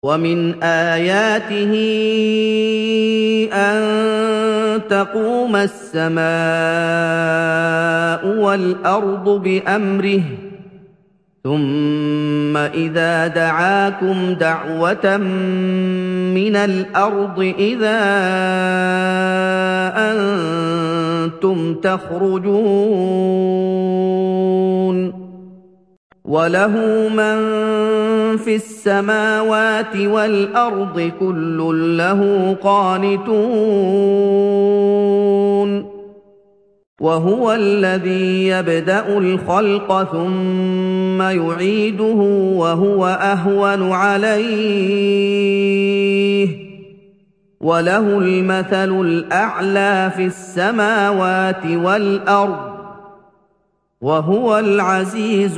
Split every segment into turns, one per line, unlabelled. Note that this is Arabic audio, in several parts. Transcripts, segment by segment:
وَمِنْ آيَاتِهِ أَن تَقُومَ السَّمَاءُ وَالْأَرْضُ بِأَمْرِهِ ثُمَّ إِذَا دَعَاكُمْ دَعْوَةً مِّنَ الْأَرْضِ إِذَا أَنتُمْ تَخْرُجُونَ وَلَهُ مَن فِي السَّمَاوَاتِ وَالْأَرْضِ كُلٌّ لَّهُ قَانِتُونَ وَهُوَ الَّذِي يَبْدَأُ الْخَلْقَ ثُمَّ يُعِيدُهُ وَهُوَ أَهْوَنُ عَلَيْهِ وَلَهُ الْمَثَلُ الْأَعْلَىٰ فِي السَّمَاوَاتِ وَالْأَرْضِ وَهُوَ الْعَزِيزُ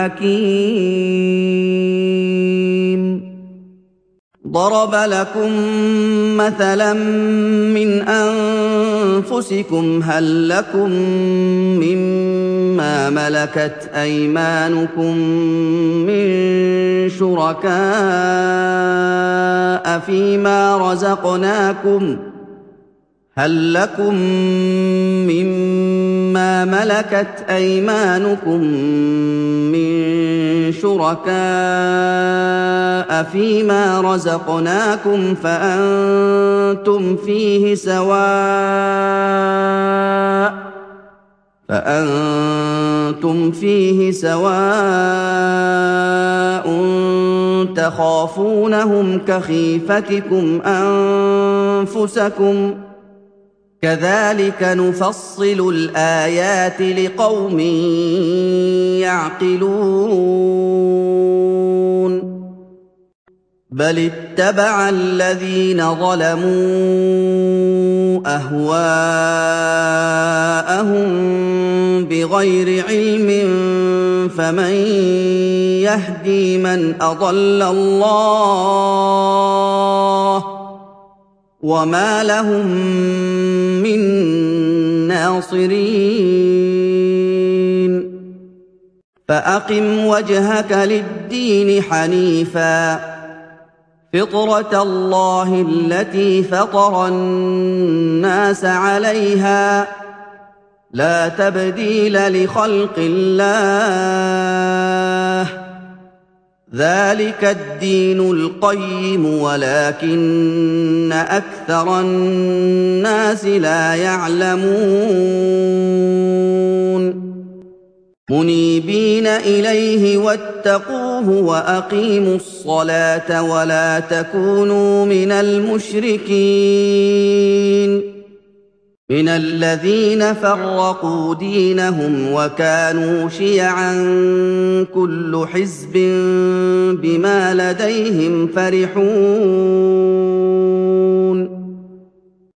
الْحَكِيمُ ضَرَبَ لَكُم مَّثَلًا مِّنْ أَنفُسِكُمْ هَل لَّكُم مِّمَّا مَلَكَتْ أَيْمَانُكُم مِّن شُرَكَاءَ فِيمَا رَزَقْنَاكُمْ فَأَنتُمْ فِيهِ سَوَاءٌ تَخَافُونَهُمْ كَخِيفَتِكُمْ أَنفُسَكُمْ ۚ كَذَٰلِكَ نُفَصِّلُ الْآيَاتِ لِقَوْمٍ يَعْقِلُونَ بَلِ اتَّبَعَ الَّذِينَ ظَلَمُوا أَهْوَاءَهُم بِغَيْرِ عِلْمٍ فَمَن يَهْدِي مَنْ أَضَلَّ اللَّهُ ۖ وَمَا لَهُم مِّن نَّاصِرِينَ فَأَقِمْ وَجْهَكَ لِلدِّينِ حَنِيفًا فِطْرَتَ اللَّهِ الَّتِي فَطَرَ النَّاسَ عَلَيْهَا ۚ لَا تَبْدِيلَ لِخَلْقِ اللَّهِ ۚ ذَٰلِكَ الدِّينُ الْقَيِّمُ وَلَٰكِنَّ أَكْثَرَ النَّاسِ لَا يَعْلَمُونَ مُنِيبِينَ إِلَيْهِ وَاتَّقُوهُ وَأَقِيمُوا الصَّلَاةَ وَلَا تَكُونُوا مِنَ الْمُشْرِكِينَ مِنَ الَّذِينَ فَرَّقُوا دِينَهُمْ وَكَانُوا شِيَعًا ۖ كُلُّ حِزْبٍ بِمَا لَدَيْهِمْ فَرِحُونَ